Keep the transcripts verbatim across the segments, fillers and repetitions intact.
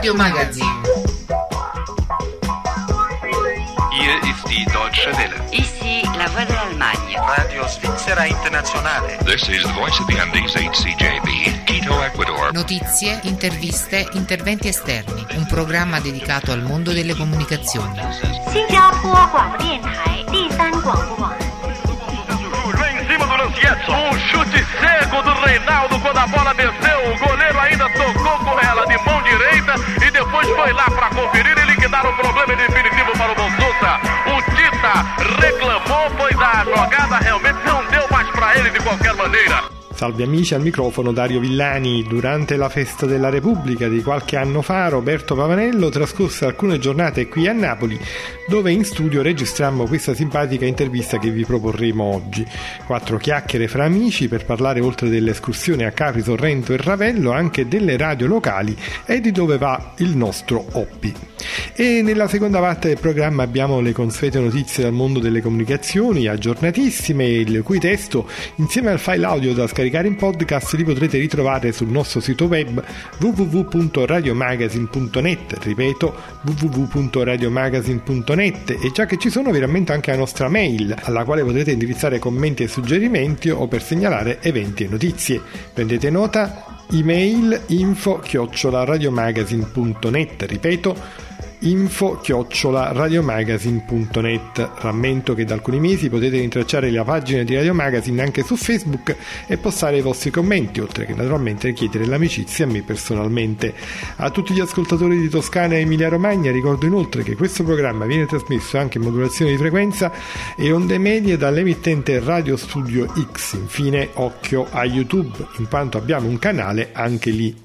Radio Magazine. Hier ist die Deutsche Welle. Ici la voix de l'Allemagne. Radio Svizzera Internazionale. This is the voice of the Andes H C J B, Quito, Ecuador. Notizie, interviste, interventi esterni. Un programma dedicato al mondo delle comunicazioni. Em cima do Lancietto, um chute cego do Reinaldo quando a bola desceu, o goleiro ainda tocou com ela de mão direita e depois foi lá para conferir e liquidar o problema definitivo para o Bolsonaro. O Tita reclamou, pois a jogada realmente não deu mais para ele de qualquer maneira. Salve amici, al microfono Dario Villani. Durante la festa della Repubblica di qualche anno fa, Roberto Pavanello trascorse alcune giornate qui a Napoli, dove in studio registrammo questa simpatica intervista che vi proporremo oggi. Quattro chiacchiere fra amici per parlare, oltre dell'escursione a Capri, Sorrento e Ravello, anche delle radio locali e di dove va il nostro hobby. E nella seconda parte del programma abbiamo le consuete notizie dal mondo delle comunicazioni, aggiornatissime, il cui testo, insieme al file audio da scaricare in podcast, li potrete ritrovare sul nostro sito web w w w punto radio magazine punto net, ripeto w w w punto radio magazine punto net. E già che ci sono, vi rammento anche la nostra mail, alla quale potrete indirizzare commenti e suggerimenti o per segnalare eventi e notizie. Prendete nota: email info chiocciola radiomagazine punto net, ripeto info chiocciola radiomagazine punto net. Rammento che da alcuni mesi potete rintracciare la pagina di Radio Magazine anche su Facebook e postare i vostri commenti, oltre che naturalmente chiedere l'amicizia a me personalmente. A tutti gli ascoltatori di Toscana e Emilia Romagna ricordo inoltre che questo programma viene trasmesso anche in modulazione di frequenza e onde medie dall'emittente Radio Studio X. Infine occhio a YouTube, in quanto abbiamo un canale anche lì.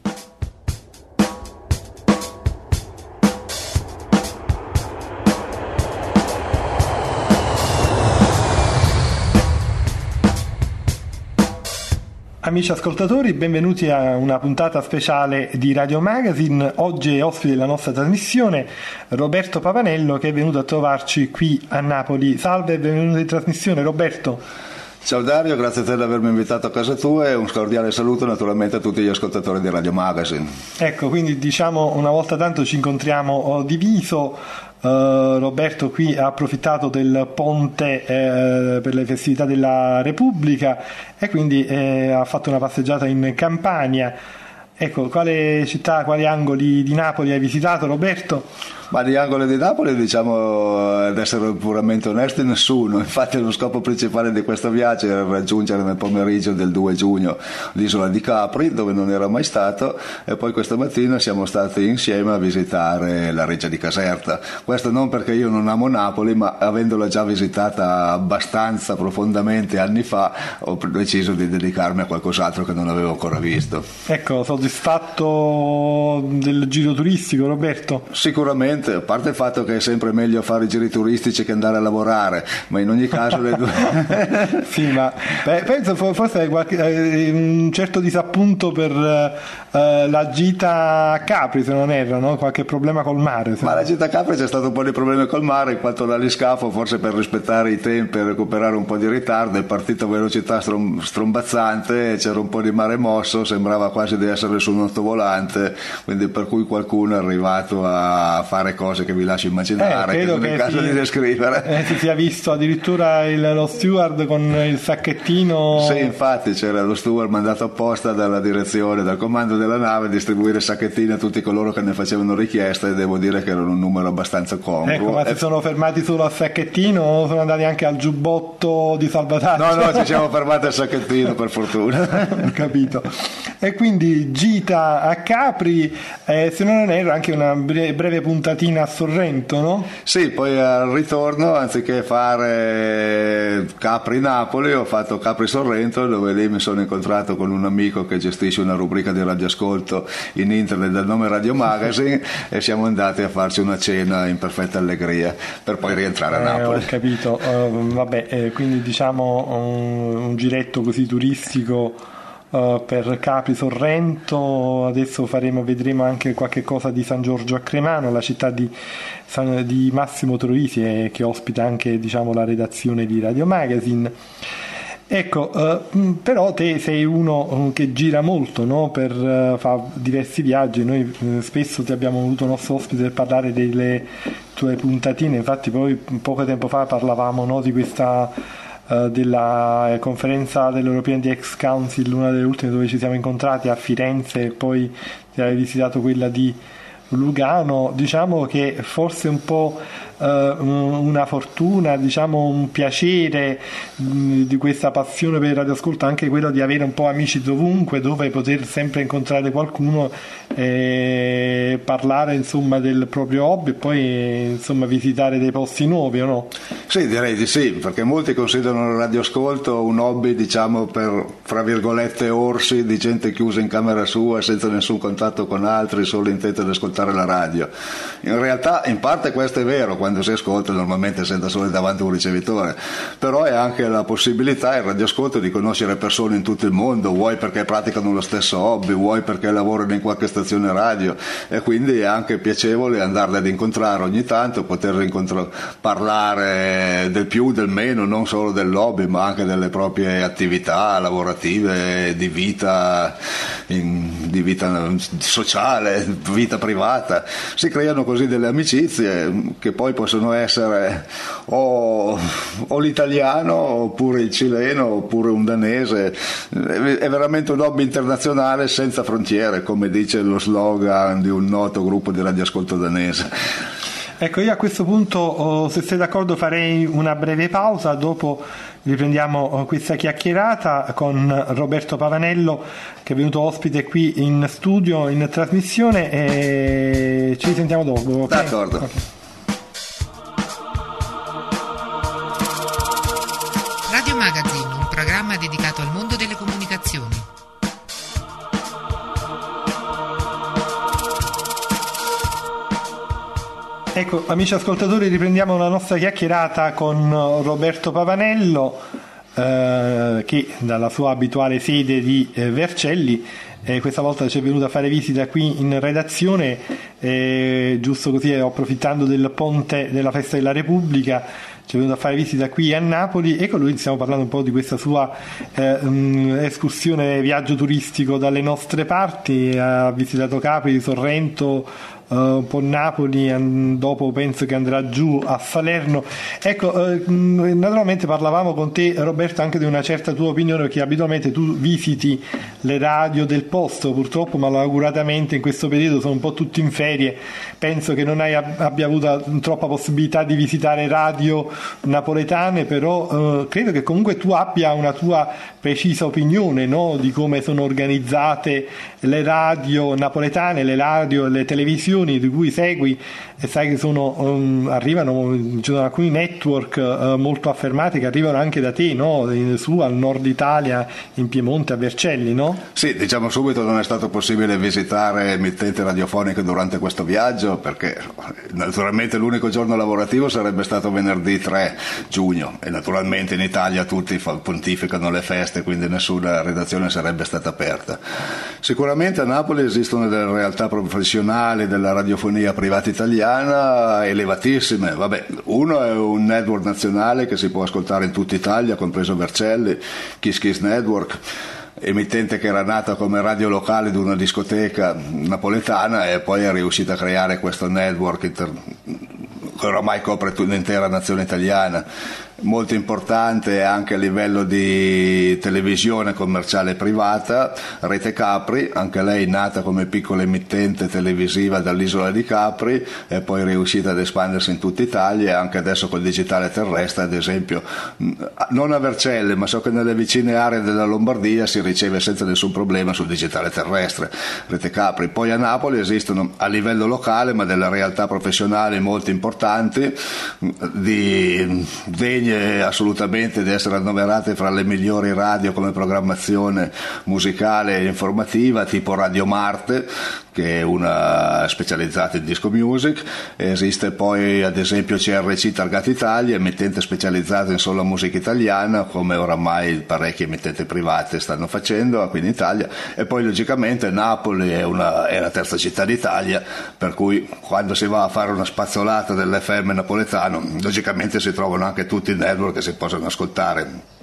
Amici ascoltatori, benvenuti a una puntata speciale di Radio Magazine. Oggi è ospite della nostra trasmissione Roberto Pavanello, che è venuto a trovarci qui a Napoli. Salve e benvenuto in trasmissione, Roberto. Ciao Dario, grazie a te di avermi invitato a casa tua e un cordiale saluto naturalmente a tutti gli ascoltatori di Radio Magazine. Ecco, quindi diciamo una volta tanto ci incontriamo di viso. Uh, Roberto qui ha approfittato del ponte eh, per le festività della Repubblica e quindi eh, ha fatto una passeggiata in Campania. Ecco, quale città, quali angoli di Napoli hai visitato, Roberto? Ma di angoli di Napoli, diciamo, ad essere puramente onesti, nessuno. Infatti lo scopo principale di questo viaggio era raggiungere nel pomeriggio del due giugno l'isola di Capri, dove non era mai stato, e poi questa mattina siamo stati insieme a visitare la Reggia di Caserta. Questo non perché io non amo Napoli, ma avendola già visitata abbastanza profondamente anni fa, ho deciso di dedicarmi a qualcos'altro che non avevo ancora visto. Ecco, soddisfatto del giro turistico, Roberto? Sicuramente, a parte il fatto che è sempre meglio fare i giri turistici che andare a lavorare, ma in ogni caso le due... Sì, ma beh, penso forse hai qualche, eh, un certo disappunto per eh, la gita a Capri, se non erro, no? Qualche problema col mare. Ma la gita a Capri c'è stato un po' di problemi col mare, in quanto l'aliscafo, forse per rispettare i tempi e recuperare un po' di ritardo, è partito a velocità strom- strombazzante, c'era un po' di mare mosso, sembrava quasi di essere su un ottovolante, quindi per cui qualcuno è arrivato a fare cose che vi lascio immaginare, eh, che non è il caso si, di descrivere. Eh, si sia visto addirittura il, lo steward con il sacchettino. Sì, infatti c'era lo steward mandato apposta dalla direzione, dal comando della nave, a distribuire sacchettini a tutti coloro che ne facevano richiesta, e devo dire che erano un numero abbastanza congruo. Ecco, ma e... si sono fermati solo al sacchettino o sono andati anche al giubbotto di salvataggio? No, no, ci siamo fermati al sacchettino, per fortuna. Ho capito. E quindi gita a Capri, eh, se non erro anche una breve, breve puntatina a Sorrento, no? Sì, poi al ritorno, anziché fare Capri-Napoli, ho fatto Capri-Sorrento, dove lì mi sono incontrato con un amico che gestisce una rubrica di radioascolto in internet dal nome Radio Magazine e siamo andati a farci una cena in perfetta allegria per poi rientrare a Napoli. Eh, ho capito, uh, vabbè, eh, quindi diciamo un, un giretto così turistico Uh, per Capri Sorrento. Adesso faremo, vedremo anche qualche cosa di San Giorgio a Cremano, la città di, San, di Massimo Troisi, eh, che ospita anche, diciamo, la redazione di Radio Magazine. Ecco, uh, però te sei uno che gira molto, no? Per uh, fa diversi viaggi. Noi uh, spesso ti abbiamo avuto nostro ospite per parlare delle tue puntatine, infatti poi poco tempo fa parlavamo, no, di questa uh, della conferenza dell'European D X Council, una delle ultime dove ci siamo incontrati a Firenze, e poi ti hai visitato quella di Lugano. Diciamo che forse un po' uh, una fortuna, diciamo un piacere mh, di questa passione per il radioascolto, anche quello di avere un po' amici dovunque, dove poter sempre incontrare qualcuno e parlare insomma del proprio hobby e poi insomma visitare dei posti nuovi, o no? Sì, direi di sì, perché molti considerano il radioascolto un hobby, diciamo, per, fra virgolette, orsi di gente chiusa in camera sua senza nessun contatto con altri, solo intento ad ascoltare la radio. In realtà in parte questo è vero, quando si ascolta normalmente senta solo davanti a un ricevitore, però è anche la possibilità, il radioascolto, di conoscere persone in tutto il mondo, vuoi perché praticano lo stesso hobby, vuoi perché lavorano in qualche stazione radio, e quindi è anche piacevole andarle ad incontrare ogni tanto, poter incontrare, parlare del più, del meno, non solo del hobby ma anche delle proprie attività lavorative, di vita, in, di vita sociale, vita privata. Si creano così delle amicizie che poi possono essere o, o l'italiano oppure il cileno oppure un danese. È veramente un hobby internazionale senza frontiere, come dice lo slogan di un noto gruppo di radioascolto danese. Ecco, io a questo punto, oh, se sei d'accordo, farei una breve pausa, dopo riprendiamo oh, questa chiacchierata con Roberto Pavanello, che è venuto ospite qui in studio, in trasmissione, e ci sentiamo dopo. Okay? D'accordo. Okay. Radio Magazine, un programma dedicato al mondo delle comunicazioni. Ecco, amici ascoltatori, riprendiamo la nostra chiacchierata con Roberto Pavanello, eh, che dalla sua abituale sede di eh, Vercelli eh, questa volta ci è venuto a fare visita qui in redazione, eh, giusto così, eh, approfittando del ponte della Festa della Repubblica. Ci è venuto a fare visita qui a Napoli e con lui stiamo parlando un po' di questa sua eh, um, escursione, viaggio turistico dalle nostre parti. Ha visitato Capri, Sorrento, uh, un po' Napoli, and- dopo penso che andrà giù a Salerno. Ecco, uh, naturalmente parlavamo con te, Roberto, anche di una certa tua opinione, perché abitualmente tu visiti le radio del posto, purtroppo malauguratamente in questo periodo sono un po' tutti in ferie. Penso che non hai abbia avuto troppa possibilità di visitare radio napoletane, però eh, credo che comunque tu abbia una tua precisa opinione, no? Di come sono organizzate le radio napoletane, le radio e le televisioni di cui segui, e sai che sono um, arrivano, ci sono alcuni network uh, molto affermati che arrivano anche da te, no? In, su al nord Italia, in Piemonte, a Vercelli, no? Sì, diciamo subito, non è stato possibile visitare emittenti radiofoniche durante questo viaggio, perché naturalmente l'unico giorno lavorativo sarebbe stato venerdì tre giugno, e naturalmente in Italia tutti pontificano le feste, quindi nessuna redazione sarebbe stata aperta. Sicuramente a Napoli esistono delle realtà professionali della radiofonia privata italiana elevatissime. Vabbè, uno è un network nazionale che si può ascoltare in tutta Italia, compreso Vercelli, Kiss Kiss Network, emittente che era nata come radio locale di una discoteca napoletana e poi è riuscita a creare questo network inter... che oramai copre l'intera nazione italiana, molto importante anche a livello di televisione commerciale privata. Rete Capri, anche lei nata come piccola emittente televisiva dall'isola di Capri e poi riuscita ad espandersi in tutta Italia, e anche adesso col digitale terrestre, ad esempio non a Vercelli ma so che nelle vicine aree della Lombardia si riceve senza nessun problema sul digitale terrestre, Rete Capri. Poi a Napoli esistono a livello locale ma delle realtà professionali molto importanti, di degne assolutamente di essere annoverate fra le migliori radio come programmazione musicale e informativa, tipo Radio Marte, che è una specializzata in disco music. Esiste poi ad esempio C R C Targata Italia, emittente specializzata in sola musica italiana, come oramai parecchie emittenti private stanno facendo qui in Italia. E poi logicamente Napoli è, una, è la terza città d'Italia, per cui quando si va a fare una spazzolata dell'F M napoletano logicamente si trovano anche tutti i network che si possono ascoltare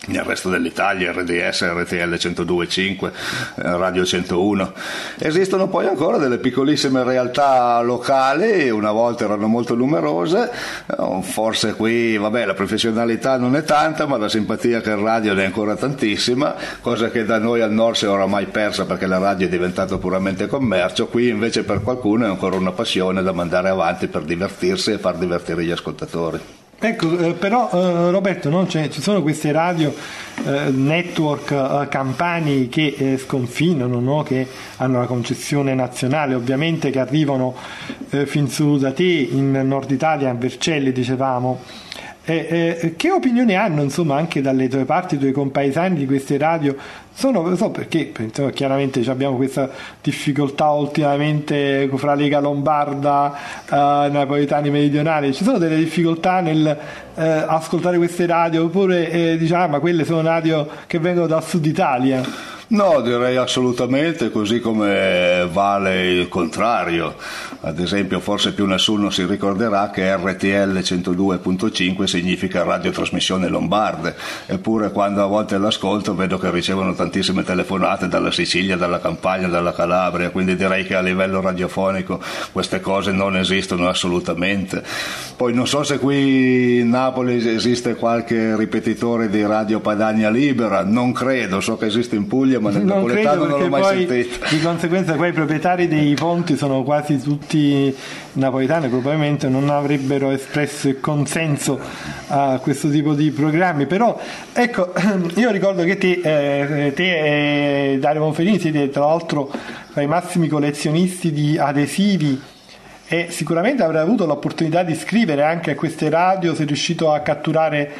nel resto dell'Italia, R D S, R T L centodue e cinque, Radio centouno. Esistono poi ancora delle piccolissime realtà locali, una volta erano molto numerose, forse qui vabbè la professionalità non è tanta, ma la simpatia che il radio ne è ancora tantissima, cosa che da noi al nord si è oramai persa perché la radio è diventato puramente commercio. Qui invece per qualcuno è ancora una passione da mandare avanti per divertirsi e far divertire gli ascoltatori. Ecco, eh, però eh, Roberto, no? Cioè, ci sono queste radio eh, network eh, campani che eh, sconfinano, no? Che hanno la concessione nazionale, ovviamente, che arrivano eh, fin su da te in Nord Italia, a Vercelli dicevamo. Eh, eh, che opinione hanno, insomma, anche dalle tue parti, i tuoi compaesani di queste radio? Sono, so perché insomma, chiaramente abbiamo questa difficoltà ultimamente fra Lega Lombarda, eh, napoletani meridionali. Ci sono delle difficoltà nel eh, ascoltare queste radio, oppure eh, diciamo, ah, ma quelle sono radio che vengono dal sud Italia? No, direi assolutamente, così come vale il contrario. Ad esempio, forse più nessuno si ricorderà che R T L centodue e cinque significa radiotrasmissione lombarde, eppure quando a volte l'ascolto vedo che ricevono tantissime telefonate dalla Sicilia, dalla Campania, dalla Calabria, quindi direi che a livello radiofonico queste cose non esistono assolutamente. Poi non so se qui in Napoli esiste qualche ripetitore di Radio Padania Libera, non credo, so che esiste in Puglia, ma nel non napoletano credo, non l'ho mai poi, sentito. Di conseguenza poi i proprietari dei ponti sono quasi tutti napoletani, probabilmente non avrebbero espresso il consenso a questo tipo di programmi. Però ecco, io ricordo che te, eh, te e Dario Monferini siete tra l'altro tra i massimi collezionisti di adesivi, e sicuramente avrai avuto l'opportunità di scrivere anche a queste radio, sei riuscito a catturare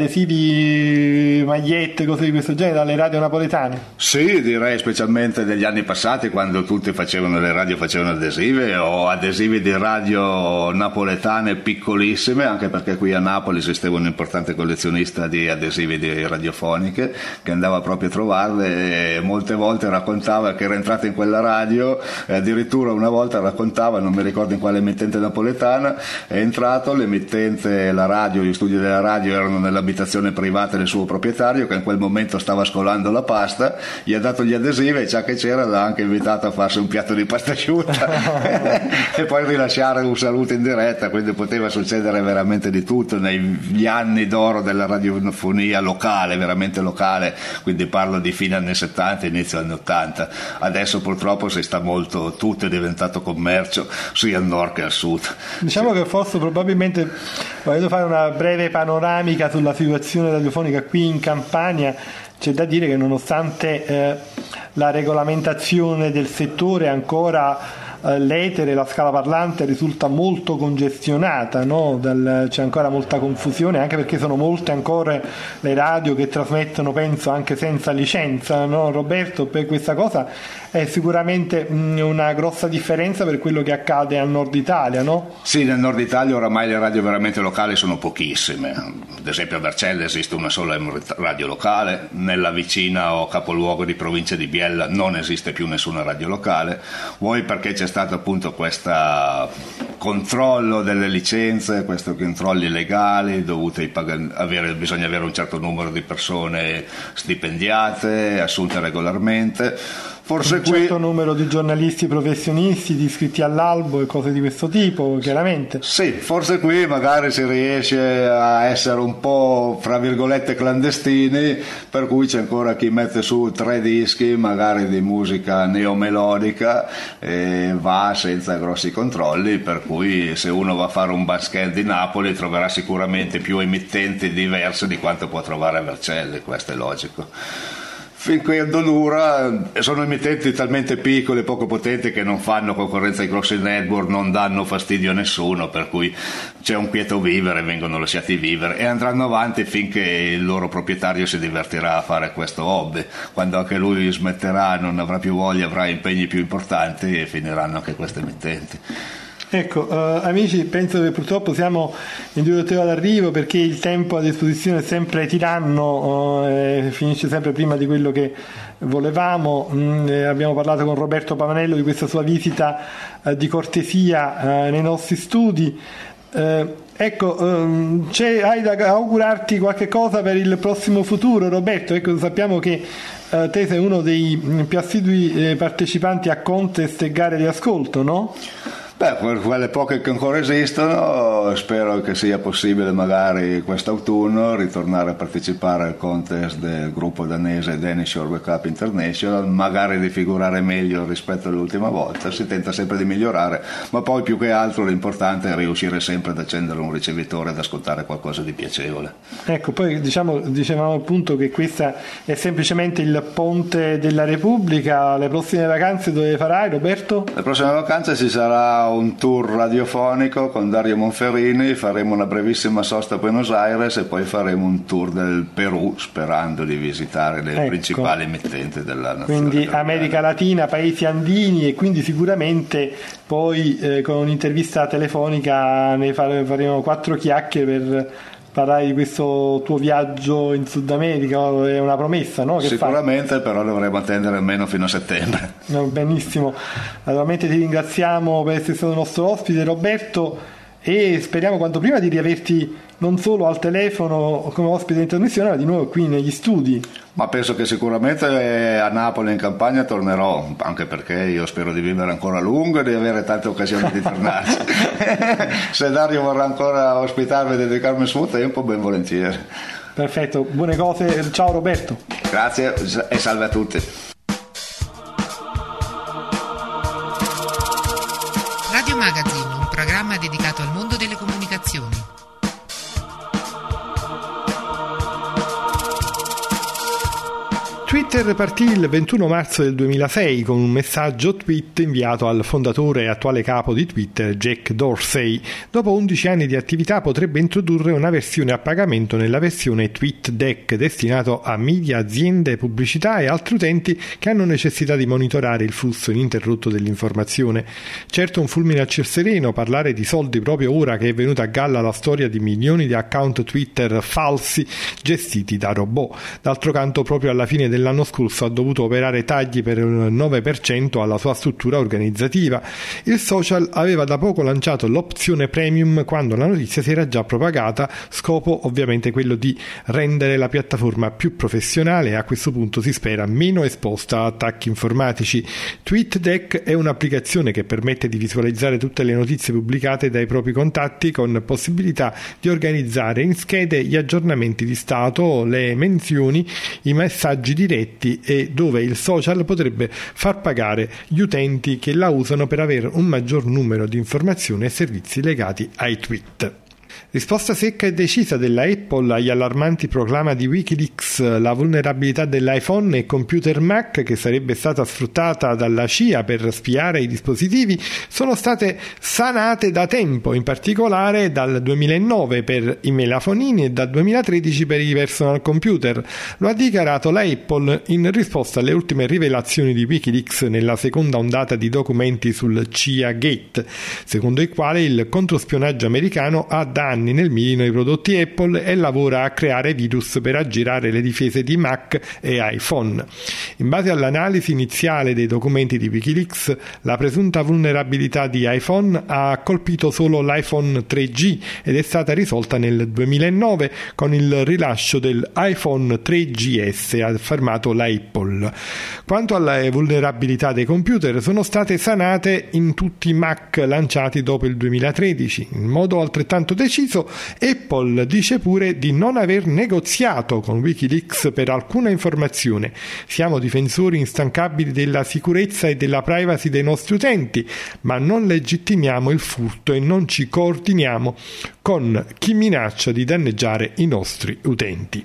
adesivi, magliette, cose di questo genere dalle radio napoletane? Sì, direi specialmente negli anni passati, quando tutti facevano le radio facevano adesive, o adesivi di radio napoletane piccolissime, anche perché qui a Napoli esisteva un importante collezionista di adesivi di radiofoniche che andava proprio a trovarle, e molte volte raccontava che era entrato in quella radio, e addirittura una volta raccontava, non mi ricordo in quale emittente napoletana, è entrato, l'emittente, la radio, gli studi della radio erano nell'abitazione privata del suo proprietario, che in quel momento stava scolando la pasta, gli ha dato gli adesivi e già che c'era l'ha anche invitato a farsi un piatto di pasta asciutta e poi rilasciare un saluto in diretta, quindi poteva succedere veramente di tutto negli anni d'oro della radiofonia locale, veramente locale, quindi parlo di fine anni settanta, inizio anni ottanta. Adesso purtroppo si sta molto, tutto è diventato commercio, sia al nord che al sud. Diciamo sì. Che forse probabilmente, voglio fare una breve panoramica sulla situazione radiofonica qui in Campania. C'è da dire che nonostante eh, la regolamentazione del settore, ancora eh, l'etere, la scala parlante risulta molto congestionata, no? Dal, c'è ancora molta confusione, anche perché sono molte ancora le radio che trasmettono, penso, anche senza licenza, no? Roberto, per questa cosa è sicuramente mh, una grossa differenza per quello che accade al nord Italia, no? Sì, nel nord Italia oramai le radio veramente locali sono pochissime. Ad esempio a Vercelli esiste una sola radio locale, nella vicina o capoluogo di provincia di Biella non esiste più nessuna radio locale, vuoi perché c'è stato appunto questo controllo delle licenze, questi controlli legali dovuti pag- avere, bisogna avere un certo numero di persone stipendiate, assunte regolarmente. Forse un certo qui... numero di giornalisti professionisti iscritti all'albo e cose di questo tipo, chiaramente. Sì, forse qui magari si riesce a essere un po' fra virgolette clandestini, per cui c'è ancora chi mette su tre dischi magari di musica neomelodica e va senza grossi controlli, per cui se uno va a fare un basket di Napoli troverà sicuramente più emittenti diverse di quanto può trovare a Vercelli, questo è logico. Fin qui a Donura sono emittenti talmente piccoli e poco potenti che non fanno concorrenza ai grossi network, non danno fastidio a nessuno, per cui c'è un quieto vivere, vengono lasciati vivere e andranno avanti finché il loro proprietario si divertirà a fare questo hobby. Quando anche lui smetterà, non avrà più voglia, avrà impegni più importanti e finiranno anche questi emittenti. Ecco, uh, amici, penso che purtroppo siamo in direzione d'arrivo, perché il tempo a disposizione è sempre tiranno, uh, e finisce sempre prima di quello che volevamo. Mm, eh, abbiamo parlato con Roberto Pavanello di questa sua visita uh, di cortesia uh, nei nostri studi. Eh, ecco, um, c'è, hai da augurarti qualche cosa per il prossimo futuro, Roberto? Ecco, sappiamo che uh, te sei uno dei più assidui eh, partecipanti a contest e gare di ascolto, no? Beh, per quelle poche che ancora esistono, spero che sia possibile magari quest'autunno ritornare a partecipare al contest del gruppo danese Danish Orwell Cup International, magari di figurare meglio rispetto all'ultima volta. Si tenta sempre di migliorare, ma poi più che altro l'importante è riuscire sempre ad accendere un ricevitore e ad ascoltare qualcosa di piacevole. Ecco, poi diciamo, dicevamo appunto che questa è semplicemente il ponte della Repubblica. Le prossime vacanze dove farai, Roberto? Le prossime vacanze ci sarà un tour radiofonico con Dario Monferrini, faremo una brevissima sosta a Buenos Aires e poi faremo un tour del Perù, sperando di visitare le ecco. principali emittenti della nazione. Quindi italiana. America Latina, paesi andini, e quindi sicuramente poi eh, con un'intervista telefonica ne faremo quattro chiacchiere per parlare di questo tuo viaggio in Sud America. È una promessa, no? Che Sicuramente, fai? però dovremo attendere almeno fino a settembre. No, benissimo, naturalmente ti ringraziamo per essere stato il nostro ospite, Roberto, e speriamo quanto prima di riaverti non solo al telefono come ospite in trasmissione, ma di nuovo qui negli studi. Ma penso che sicuramente a Napoli in campagna tornerò, anche perché io spero di vivere ancora a lungo e di avere tante occasioni di tornarci. Se Dario vorrà ancora ospitarmi e dedicarmi il suo tempo, ben volentieri. Perfetto, buone cose, ciao Roberto. Grazie e salve a tutti. Radio Magazine, un programma dedicato al mondo delle comunicazioni. Twitter partì il ventuno marzo del duemilasei con un messaggio tweet inviato al fondatore e attuale capo di Twitter, Jack Dorsey. Dopo undici anni di attività potrebbe introdurre una versione a pagamento nella versione TweetDeck, destinato a media, aziende, pubblicità e altri utenti che hanno necessità di monitorare il flusso ininterrotto dell'informazione. Certo un fulmine a ciel sereno parlare di soldi proprio ora che è venuta a galla la storia di milioni di account Twitter falsi gestiti da robot. D'altro canto proprio alla fine del l'anno scorso ha dovuto operare tagli per il nove per cento alla sua struttura organizzativa. Il social aveva da poco lanciato l'opzione premium quando la notizia si era già propagata, scopo ovviamente quello di rendere la piattaforma più professionale e a questo punto si spera meno esposta a attacchi informatici. TweetDeck è un'applicazione che permette di visualizzare tutte le notizie pubblicate dai propri contatti con possibilità di organizzare in schede gli aggiornamenti di stato, le menzioni, i messaggi di e dove il social potrebbe far pagare gli utenti che la usano per avere un maggior numero di informazioni e servizi legati ai tweet. Risposta secca e decisa della Apple agli allarmanti proclami di Wikileaks, la vulnerabilità dell'iPhone e computer Mac che sarebbe stata sfruttata dalla C I A per spiare i dispositivi sono state sanate da tempo, in particolare dal duemilanove per i melafonini e dal duemilatredici per i personal computer. Lo ha dichiarato la Apple in risposta alle ultime rivelazioni di Wikileaks nella seconda ondata di documenti sul C I A Gate, secondo il quale il controspionaggio americano ha da anni nel mirino i prodotti Apple e lavora a creare virus per aggirare le difese di Mac e iPhone. In base all'analisi iniziale dei documenti di Wikileaks, la presunta vulnerabilità di iPhone ha colpito solo l'iPhone tre G ed è stata risolta nel duemilanove con il rilascio dell'iPhone tre G S, ha affermato la Apple. Quanto alle vulnerabilità dei computer, sono state sanate in tutti i Mac lanciati dopo il duemilatredici. In modo altrettanto deciso, Apple dice pure di non aver negoziato con Wikileaks per alcuna informazione. Siamo difensori instancabili della sicurezza e della privacy dei nostri utenti, ma non legittimiamo il furto e non ci coordiniamo con chi minaccia di danneggiare i nostri utenti.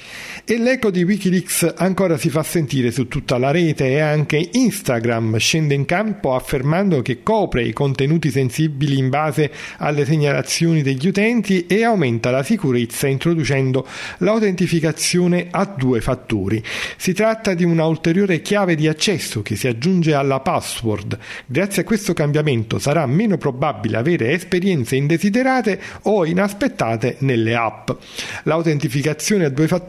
E l'eco di Wikileaks ancora si fa sentire su tutta la rete e anche Instagram scende in campo affermando che copre i contenuti sensibili in base alle segnalazioni degli utenti e aumenta la sicurezza introducendo l'autentificazione a due fattori. Si tratta di una ulteriore chiave di accesso che si aggiunge alla password. Grazie a questo cambiamento sarà meno probabile avere esperienze indesiderate o inaspettate nelle app. L'autentificazione a due fattori è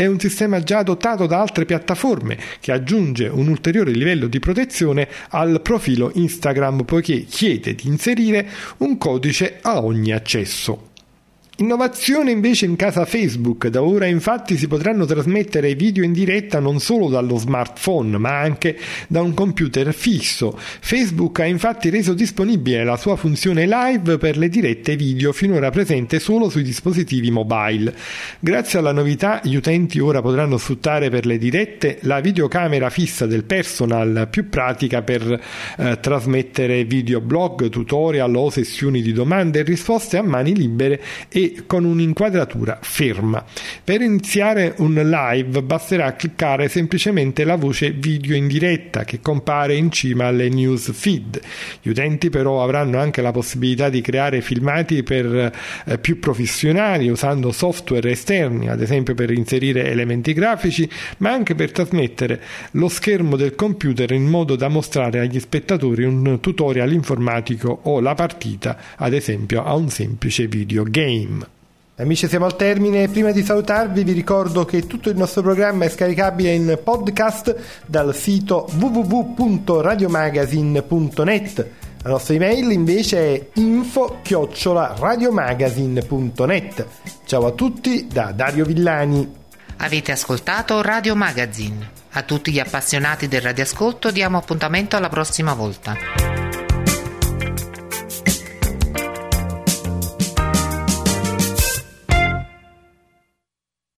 è un sistema già adottato da altre piattaforme che aggiunge un ulteriore livello di protezione al profilo Instagram, poiché chiede di inserire un codice a ogni accesso. Innovazione invece in casa Facebook. Da ora infatti si potranno trasmettere video in diretta non solo dallo smartphone ma anche da un computer fisso. Facebook ha infatti reso disponibile la sua funzione live per le dirette video, finora presente solo sui dispositivi mobile. Grazie alla novità gli utenti ora potranno sfruttare per le dirette la videocamera fissa del personal, più pratica per eh, trasmettere videoblog, tutorial o sessioni di domande e risposte a mani libere e con un'inquadratura ferma. Per iniziare un live basterà cliccare semplicemente la voce video in diretta che compare in cima alle news feed. Gli utenti però avranno anche la possibilità di creare filmati per eh, più professionali usando software esterni, ad esempio per inserire elementi grafici, ma anche per trasmettere lo schermo del computer in modo da mostrare agli spettatori un tutorial informatico o la partita, ad esempio a un semplice videogame. Amici, siamo al termine. Prima di salutarvi vi ricordo che tutto il nostro programma è scaricabile in podcast dal sito w w w punto radiomagazine punto net. La nostra email invece è info chiocciola radiomagazine punto net. Ciao a tutti da Dario Villani. Avete ascoltato Radio Magazine. A tutti gli appassionati del radioascolto diamo appuntamento alla prossima volta.